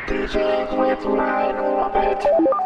DJs with my orbit.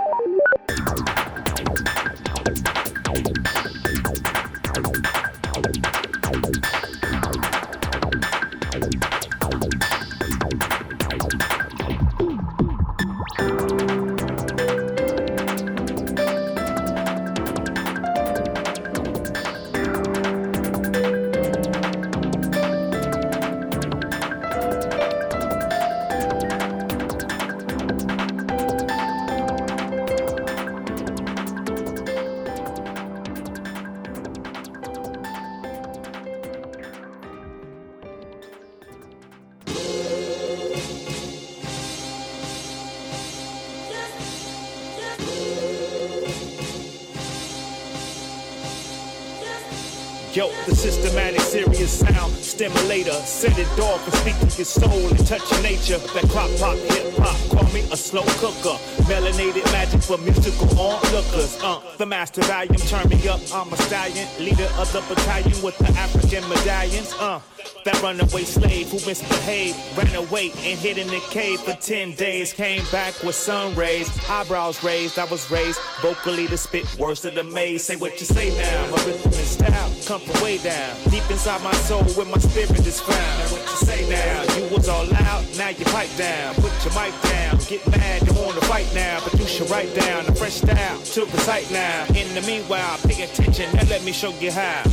Yo, the systematic, serious sound stimulator. Set it off and speak to your soul and touch your nature. That crock pop, hip hop, call me a slow cooker. Melanated magic for musical onlookers. The master volume, turn me up, I'm a stallion. Leader of the battalion with the African medallions. That runaway slave who misbehaved, ran away and hid in the cave for 10 days. Came back with sun rays, eyebrows raised. I was raised vocally to spit words of the maze. Say what you say now, my rhythm and style come from way down, deep inside my soul where my spirit is found. Now what you say now, you was all loud, now you pipe down. Put your mic down, get mad, you wanna fight now. But you should write down a fresh style to recite now. In the meanwhile, pay attention and let me show you how.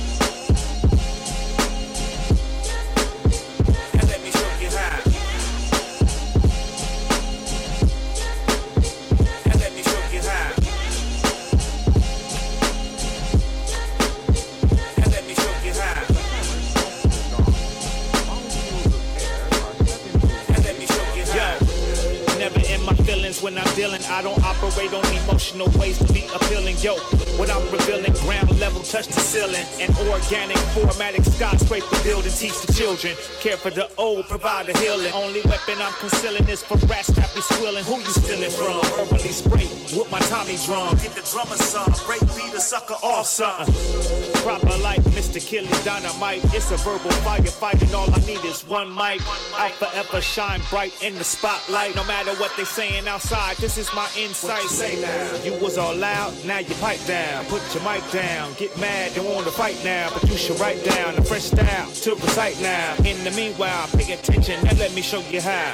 When I'm dealing, I don't operate on emotional ways to be appealing. Yo, what I'm revealing, ground level, touch the ceiling. An organic, formatic skyscraper building, teach the children. Care for the old, provide the healing. Only weapon I'm concealing is for rats that be squealing. Who you stealing from? Verbally spray with my Tommy drum. Get the drummer some, break beat a sucker off something. Proper like Mr. Killy Dynamite. It's a verbal firefight and all I need is one mic. I'll forever shine bright in the spotlight. No matter what they saying outside, this is my insight. Say now, you was all loud, now you pipe down. Put your mic down, get mad, don't want to fight now. But you should write down a fresh style to recite now. In the meanwhile, pay attention and let me show you how.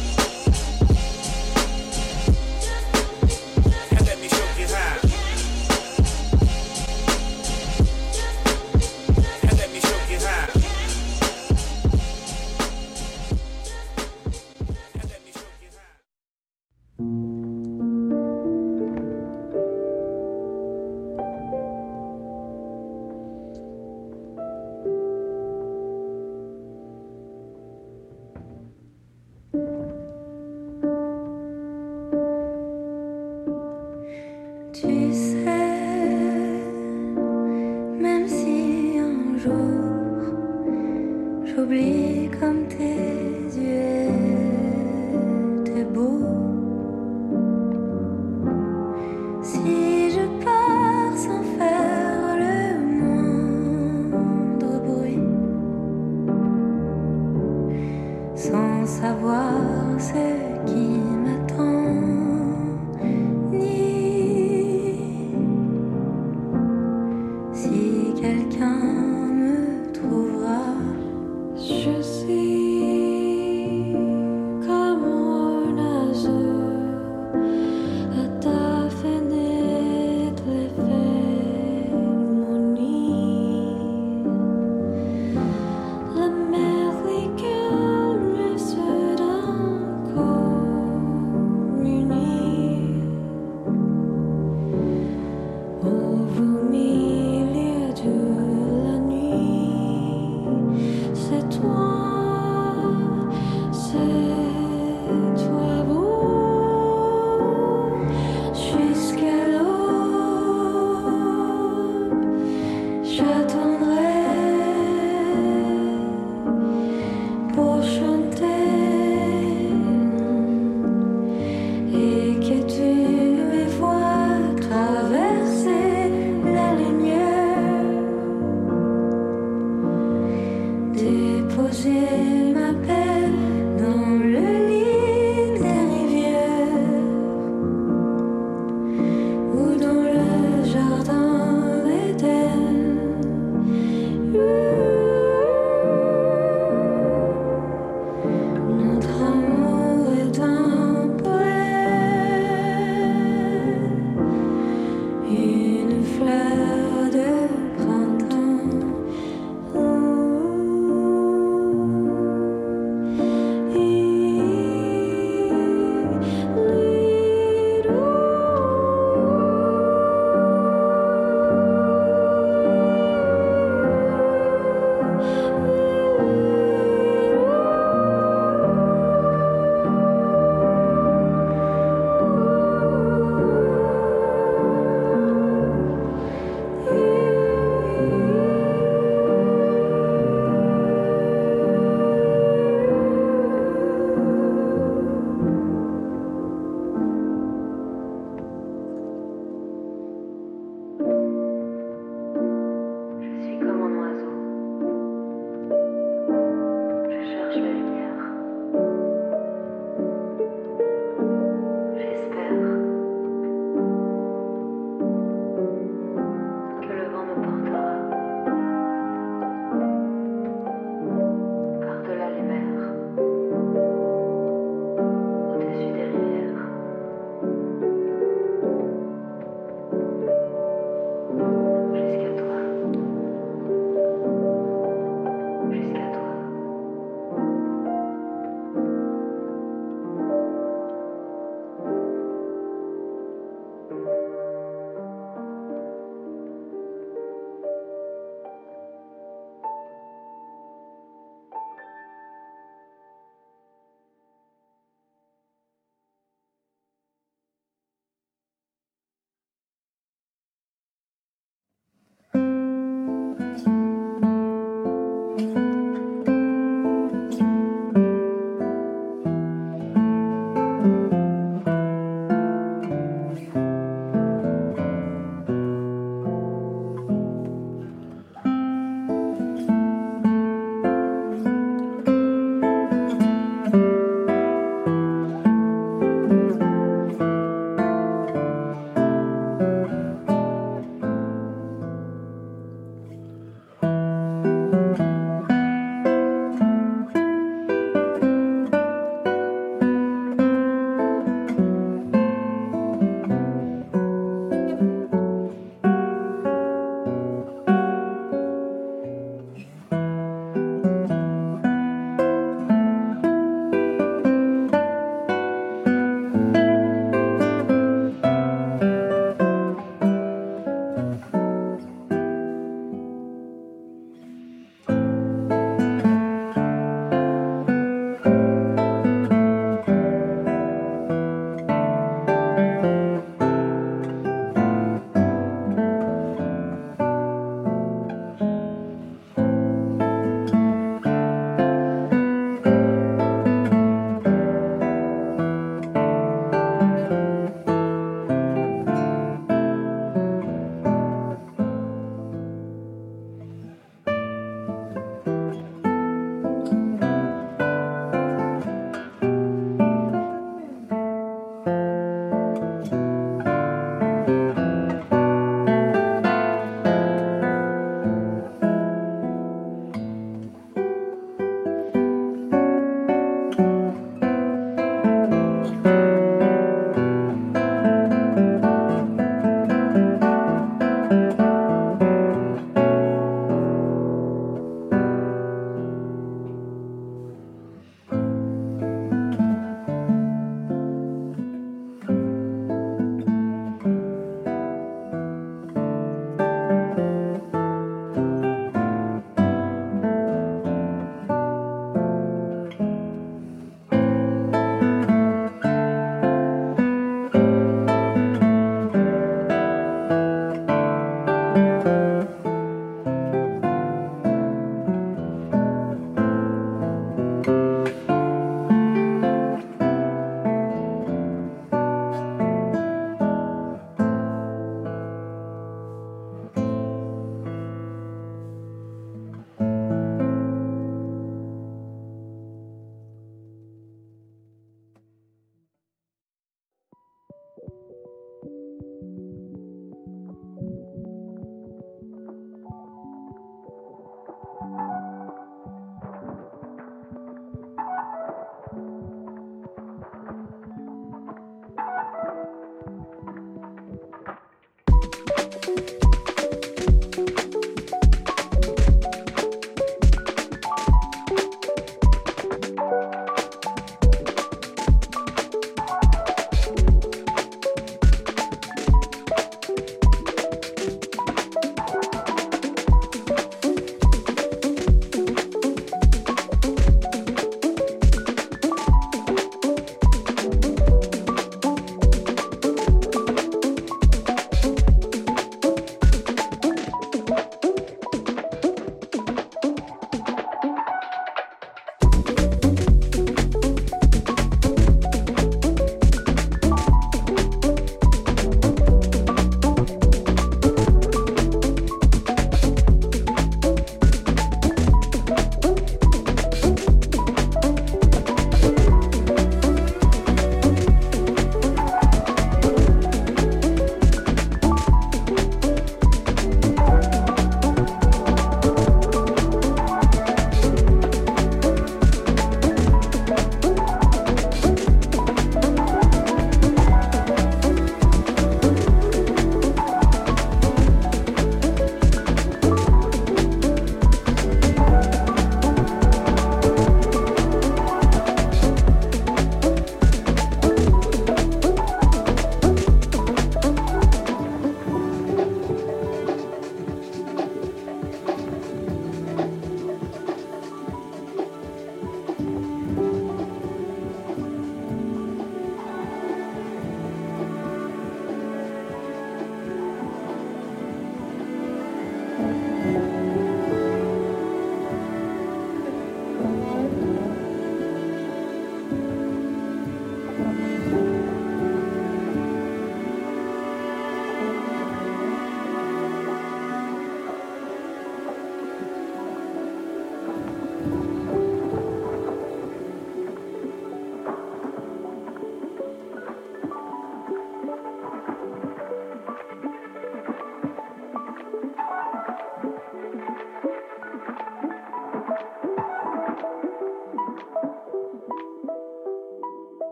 J'oublie comme tes yeux étaient beaux. Si je pars sans faire le moindre bruit, sans savoir ce qui m'attend, ni si quelqu'un me trouvera. Je suis comme un oiseau à ta fenêtre, l'effet mon nid. La mer liqueur me soudain comme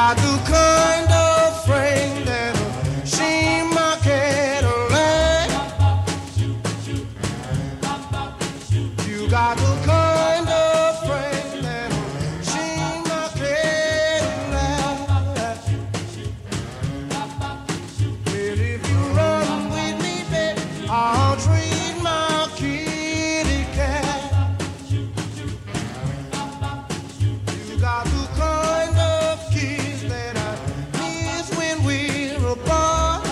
got the kind of frame that she my Cadillac. You got the kind of frame that she my Cadillac. Well, if you run with me, baby, I'll treat my kitty cat. You got the kind of kiss that I miss when we're apart.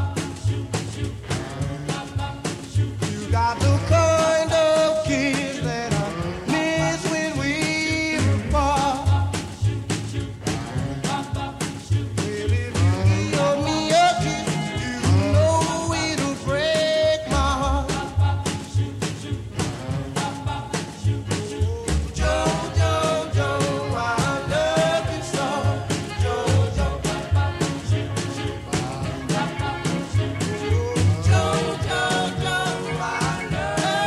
You got the kind of kiss that I miss when we're apart. Well, if you give me a kiss, you know it'll break my heart. Jojo, Jojo, I love you so. Jojo, Jojo, Jojo, I love you.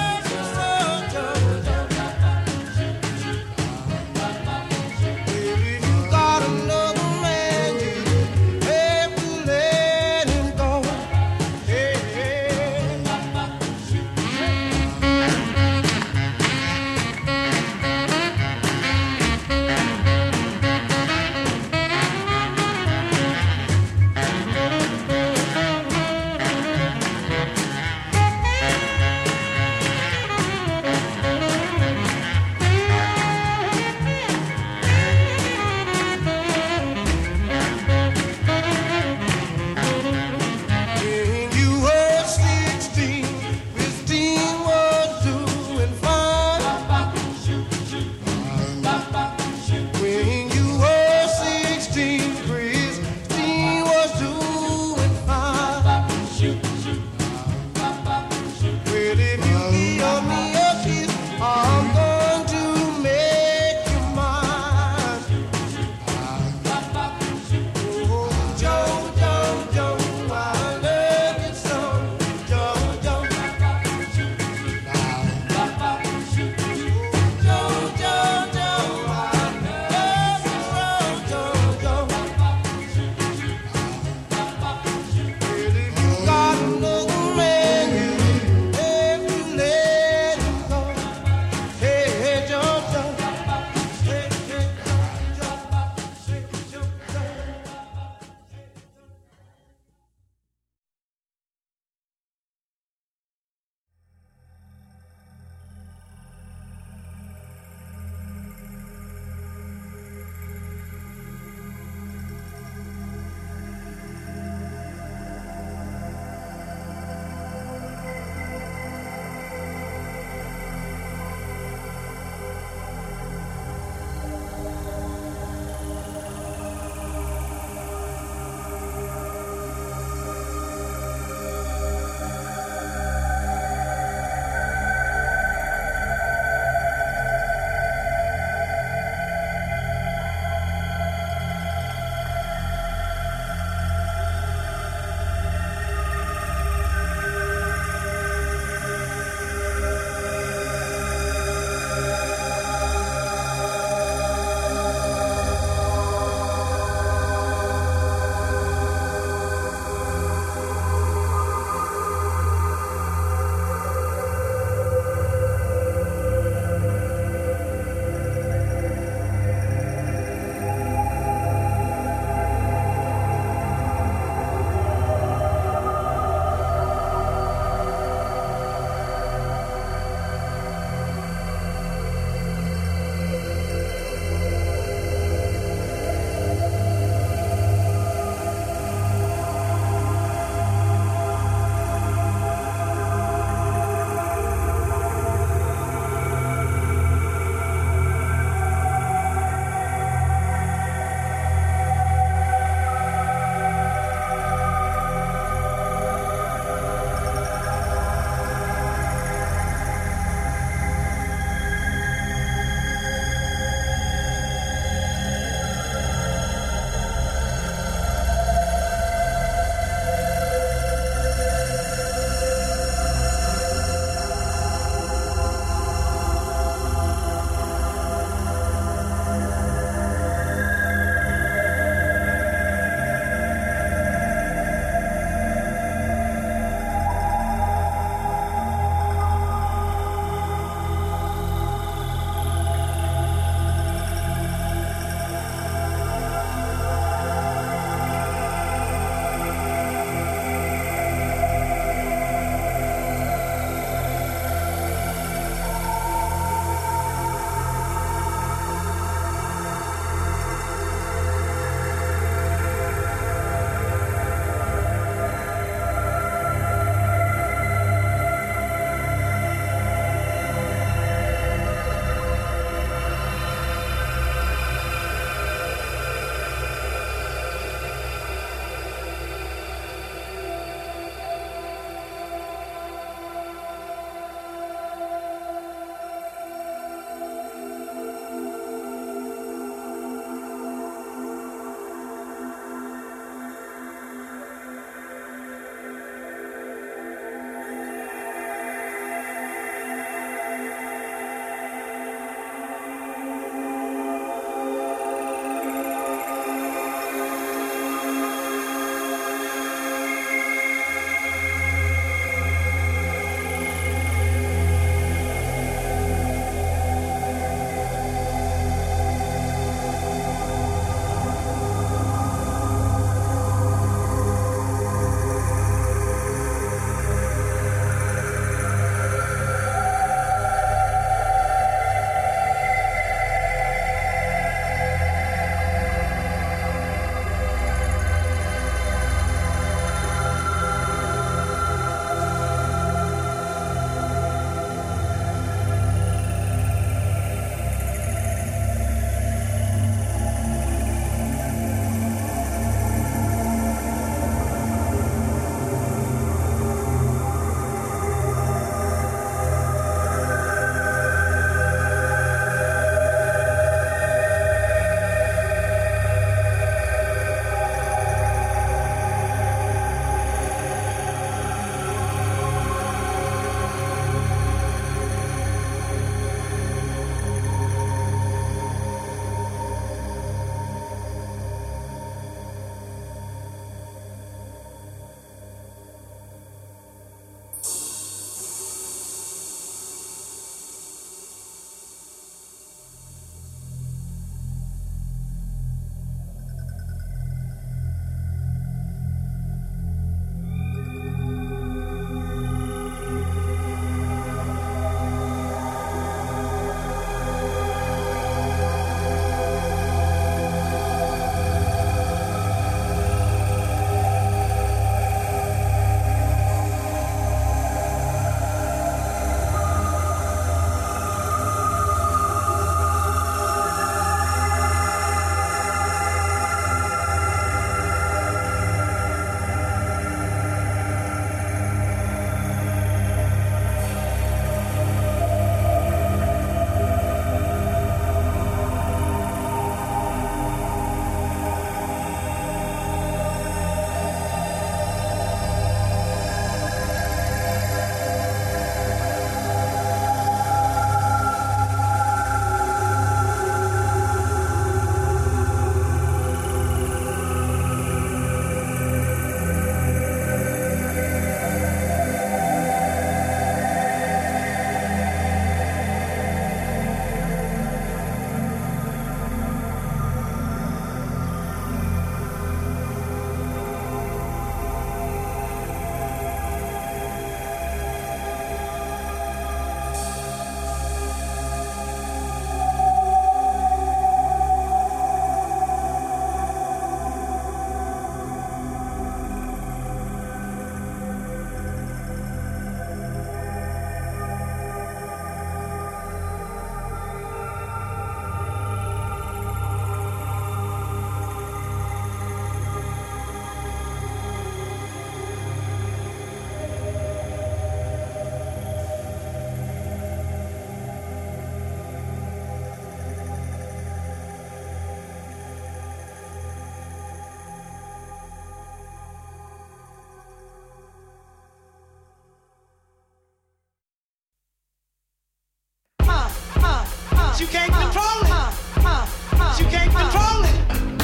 But you can't control it. You can't control it.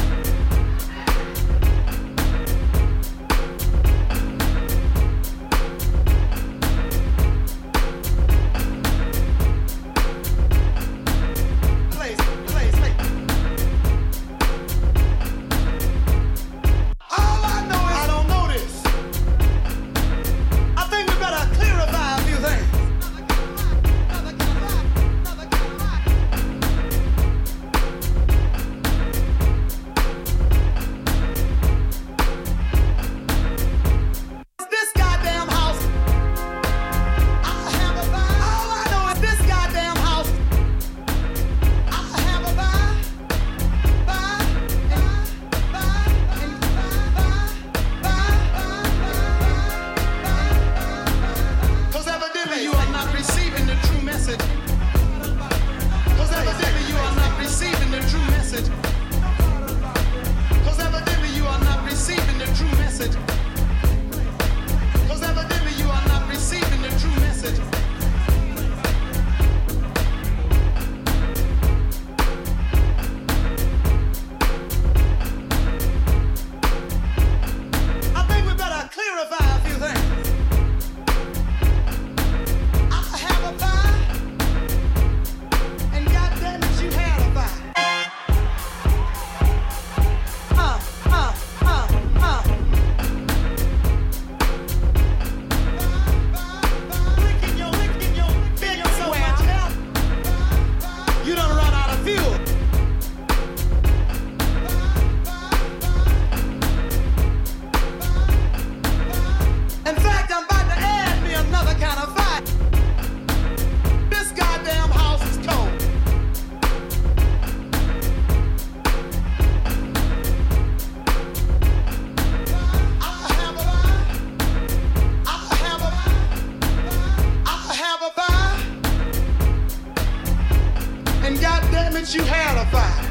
You had a fire.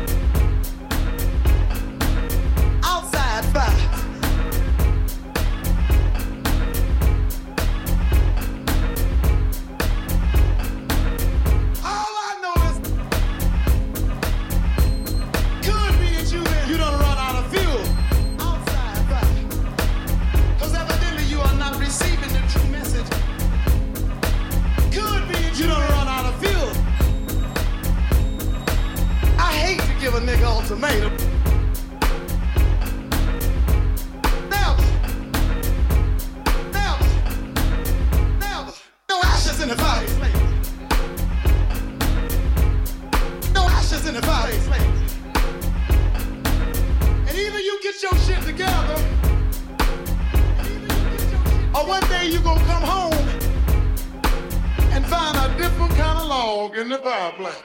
Outside fire. All I know is could be that you done run out of fuel. Outside fire. Because evidently you are not receiving the true message. Could be that you done run out of fuel. Give a nigga ultimatum. Never. No ashes in the fire. No ashes in the fire. And either you get your shit together, or one day you gonna come home and find a different kind of log in the fireplace.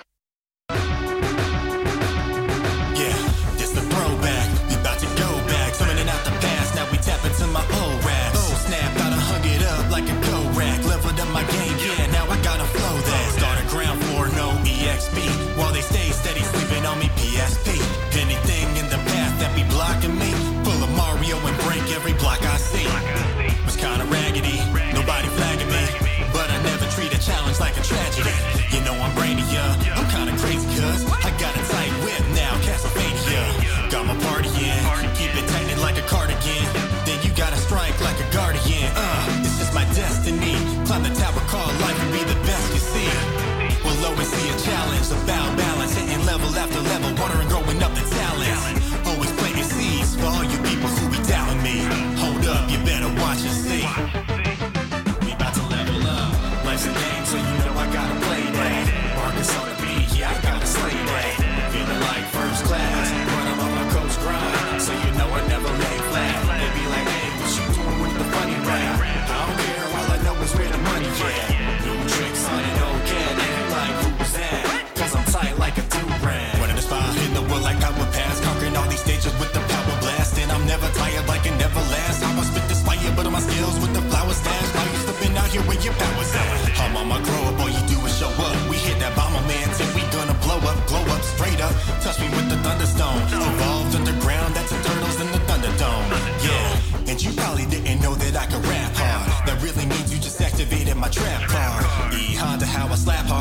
To my old raps. Oh snap, gotta hug it up like a go rack. Leveled up my game, yeah, now I gotta flow that. Started ground floor, no EXP. While they stay steady, sleeping on me PSP. Anything in the path that be blocking me, pull a Mario and break every block I see. Was kinda raggedy, nobody flagging me, but I never treat a challenge like a tragedy. You know I'm brainier, I'm kinda crazy cuz I got a tight whip now, Castlevania. Got my party in, keep it tight like a cardigan. Gotta strike like a guardian, it's just my destiny. Climb the tower, call life and be the best you see. We'll always see a challenge, about balance, hitting level after level, watering, growing up the talents. Always planting seeds for all you people who be doubting me. Hold up, you better watch and see. We about to level up, life's a game, so you know I gotta play that. Marcus on the beat, yeah, I gotta slay that. Feeling like first class, but I'm on my coach grind, so you know I never lay flat. They be like, hey, the funny rap. I don't care, all I know is where the money at. New tricks on an old cat, and you like, who's that? Cause I'm tight like a do-rag. Running the spot, hitting the world like power pass, conquering all these stages with the power blast. And I'm never tired like it never lasts. I must spit this fire, but on my skills with the flower stash. Now you slipping out here where your power's at. I'm on my grow up, all you do is show up. We hit that bomber man till we gonna blow up, straight up. Touch me with the thunderstone. Evolved underground, that's the turtles in the Thunderdome. Yeah. And you probably didn't know that I could rap hard. That really means you just activated my trap card. E Honda, how I slap hard with that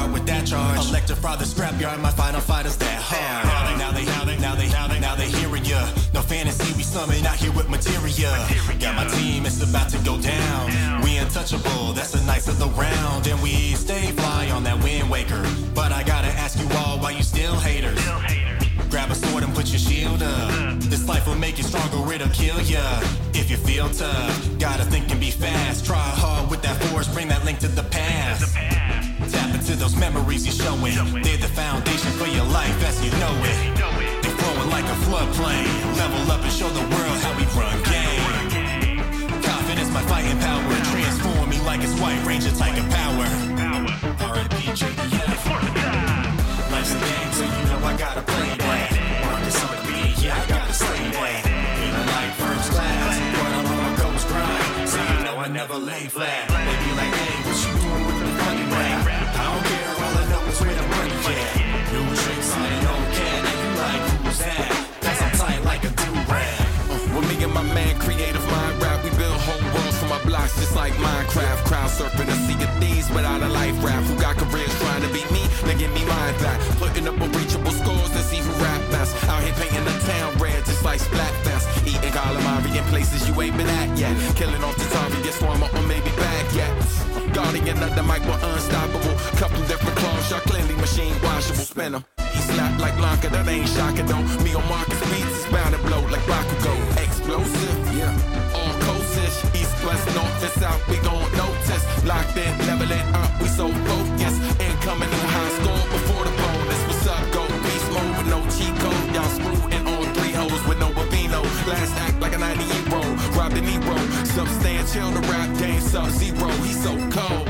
charge. Electrify the scrapyard, my final fight is that hard. Now they hearing ya. No fantasy, we summon out here with materia. Got my team, it's about to go down. We untouchable, that's the nice of the round. And we stay fly on that Wind Waker. But I gotta ask you all, why you still haters? Grab a sword and put your shield up. This life will make you stronger, it'll kill ya. If you feel tough, gotta think and be fast. Try hard with that force, bring that link to the past. Tap into those memories you're showing. They're the foundation for your life as you know it. They're flowing like a floodplain. Level up and show the world how we run game. Confidence, my fighting power. Transform me like it's White Ranger type of power. R.I.P. JDF. Life's a game, so you know I gotta play that. Marcus on the beat, yeah, I gotta slay that. Feeling like first class, but I'm on my ghost grind. So you know I never lay flat. They be like, hey, what you doing with the funny rap? I don't care, all I know is where the money at. New tricks, I don't care, now you like who's that? Cause I'm tight like a do-rag. With me and my man, creative mind rap, we build whole worlds from my blocks just like Minecraft. Crowd surfing a sea of thieves without a life raft. Who got careers trying to beat me? Then give me mine back. Putting up unreachable scores to see who rap best. Out here painting the town red just like Splatfest. Eating calamari in places you ain't been at yet. Killing off the target, former or maybe back yet. Guardian of the mic, we're unstoppable. Couple different clones, y'all cleanly machine washable. Spin 'em. He slapped like Blanca, that ain't shocking though. Me on Marcus beats is bound to blow like Bakugo. Explosive, yeah. All coast-ish, east, west, north, and south, we gon' notice. Locked in, level it up, we so focused. Incoming new high score before the bonus. What's up, go beast mode with no cheat code. Y'all screwing on 3 hoes with no Bavino. Last act like a 90-year old, Rob De Niro. Substantial, the rap game Sub-Zero. He's so cold.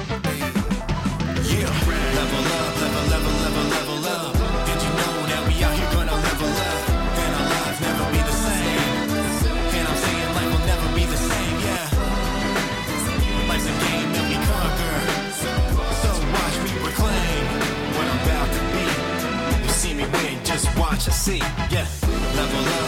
Yeah. Level up, level up. Did you know that we out here gonna level up? Then our lives never be the same. And I'm saying life will never be the same, yeah. Life's a game that we conquer. So watch me proclaim what I'm about to be. You see me win, just watch and see, yeah. Level up,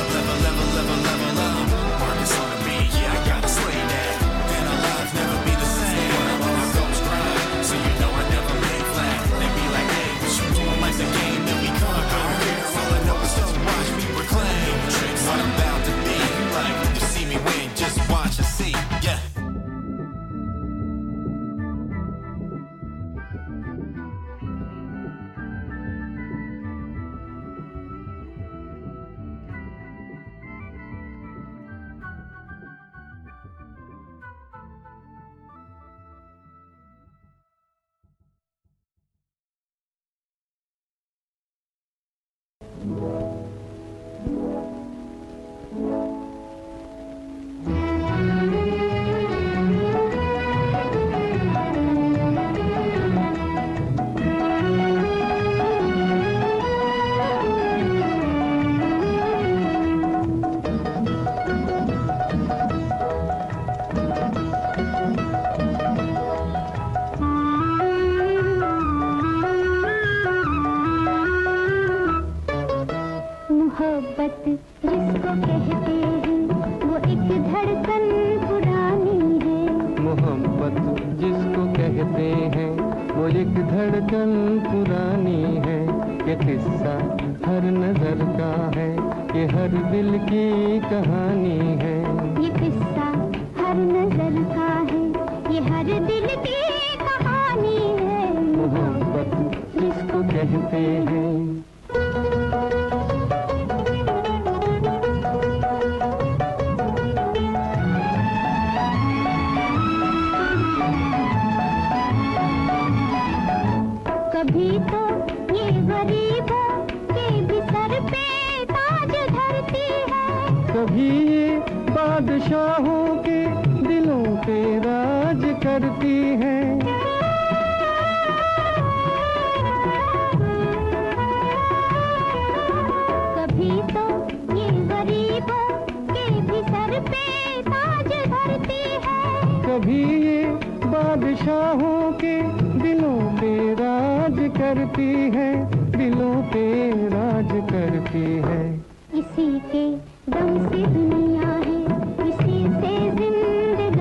level up. Marcus on the beat, yeah, I gotta slay that. Then our lives never be the same. I'm on my ghost grind, so you know I never lay flat. They be like, hey, what you doing? Life's a game that we conquer. I don't care, all I know is just watch me proclaim what I'm about to be. Like, you see me win, just watch and see, yeah.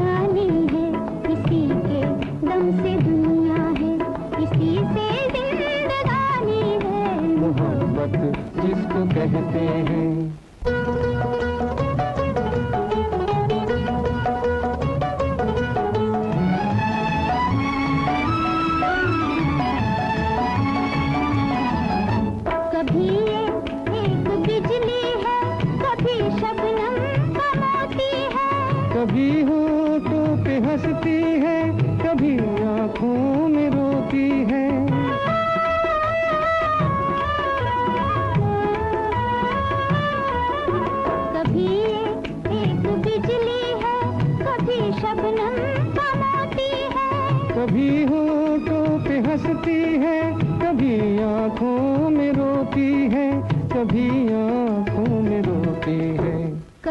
इसी से दुनिया है, इसी से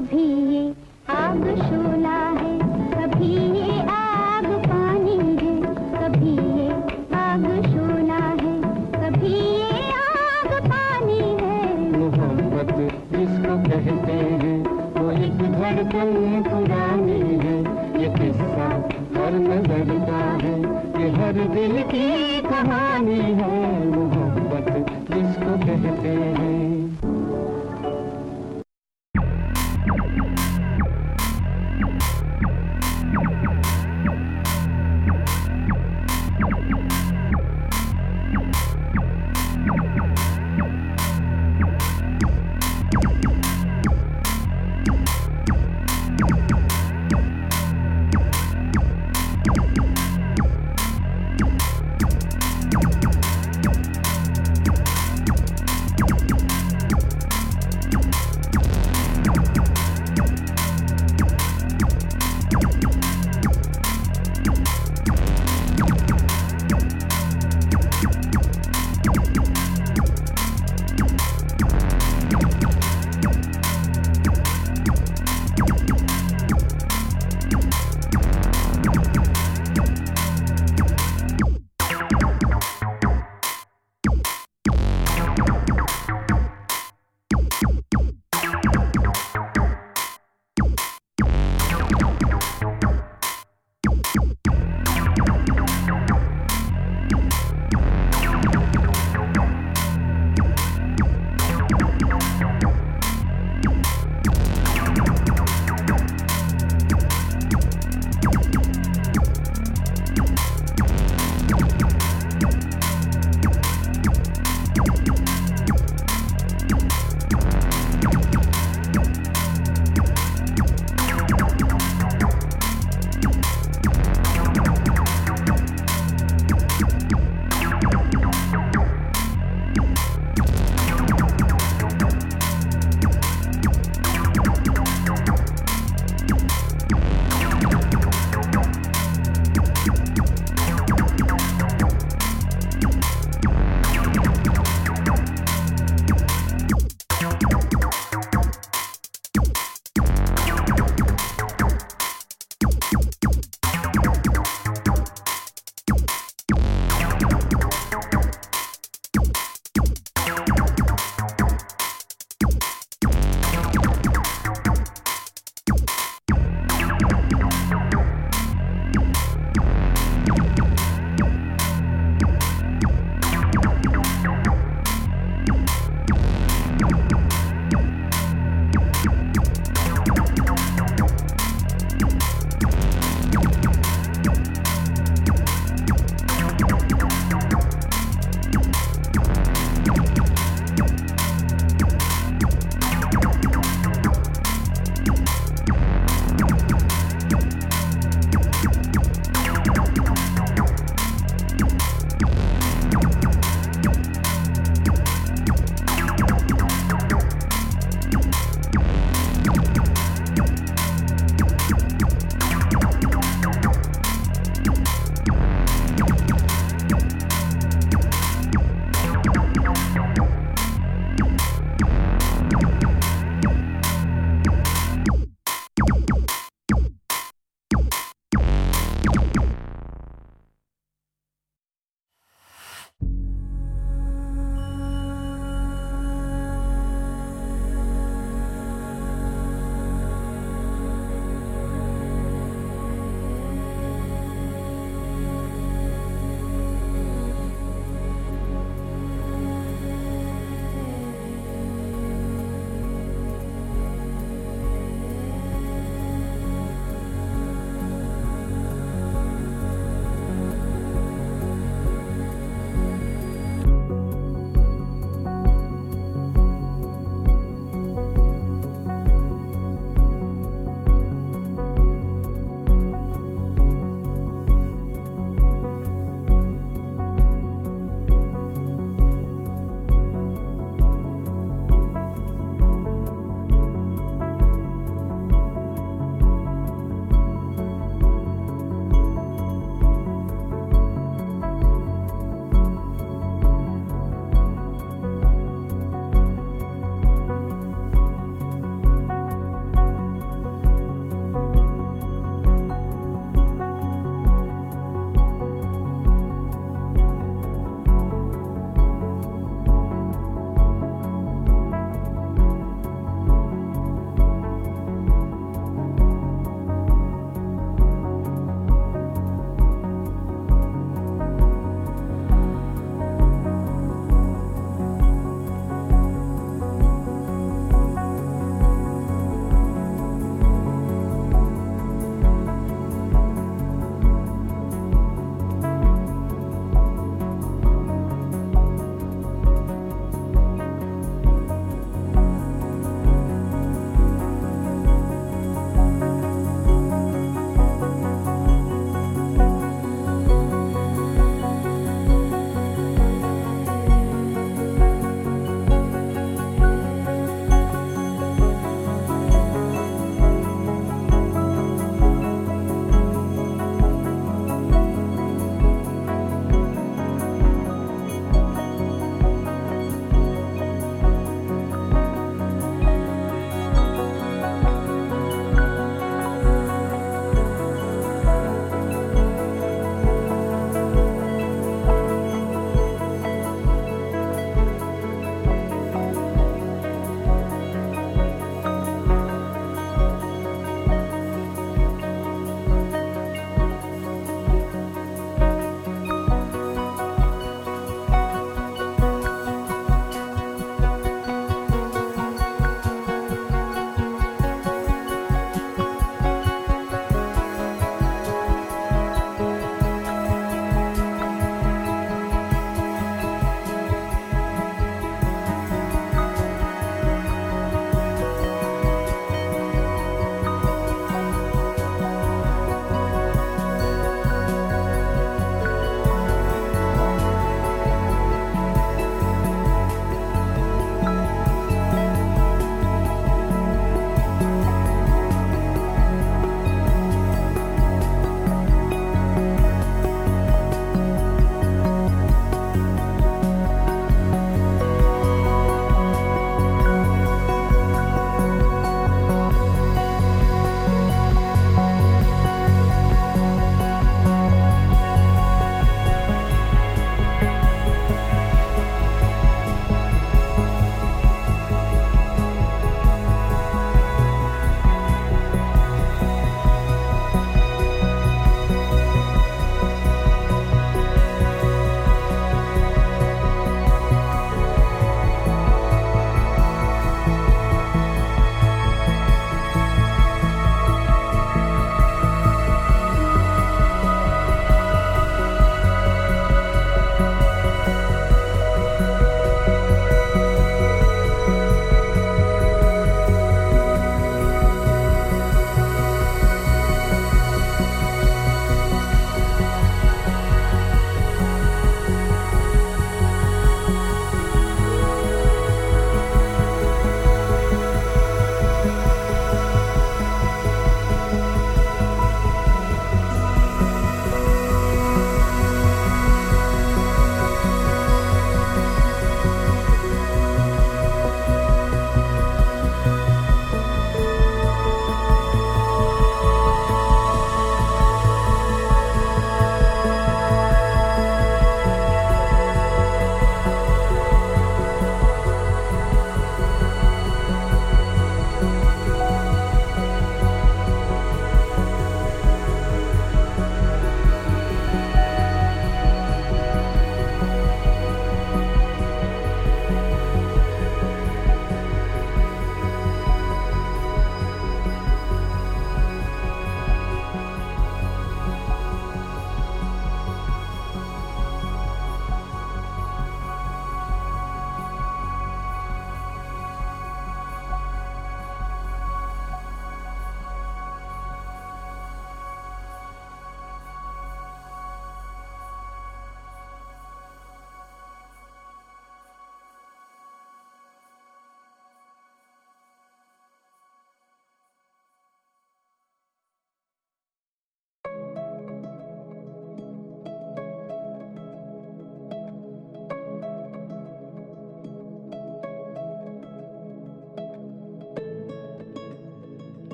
कभी ये आग शोला है, कभी ये आग पानी है, कभी ये आग शोला है, कभी ये आग पानी है। मोहब्बत जिसको कहते हैं वो एक धड़कन पुरानी है, ये किस्सा हर नजर का है, ये हर दिल की कहानी है। मोहब्बत जिसको कहते हैं।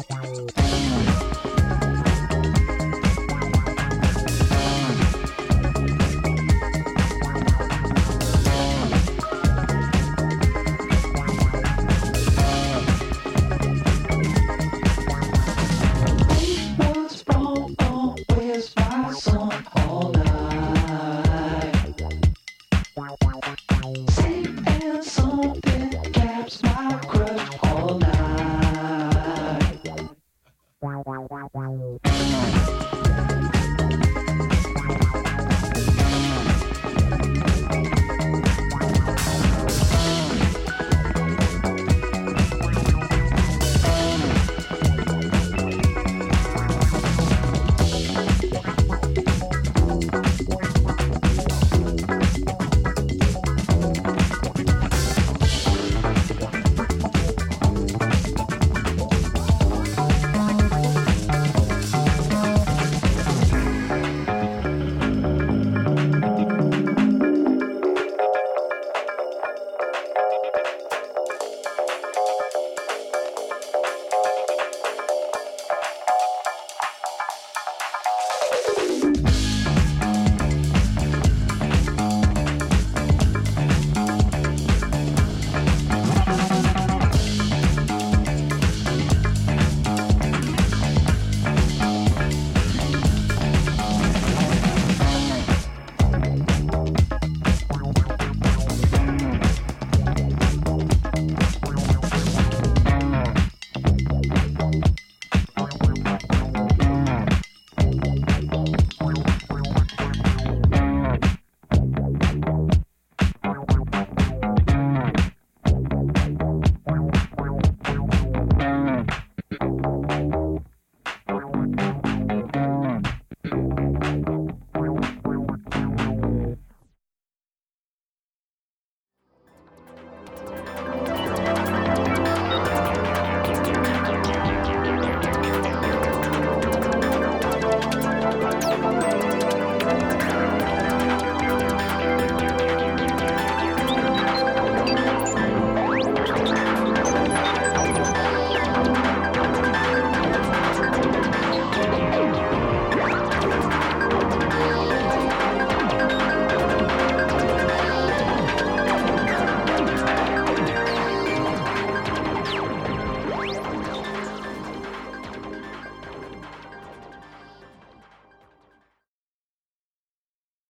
Wow.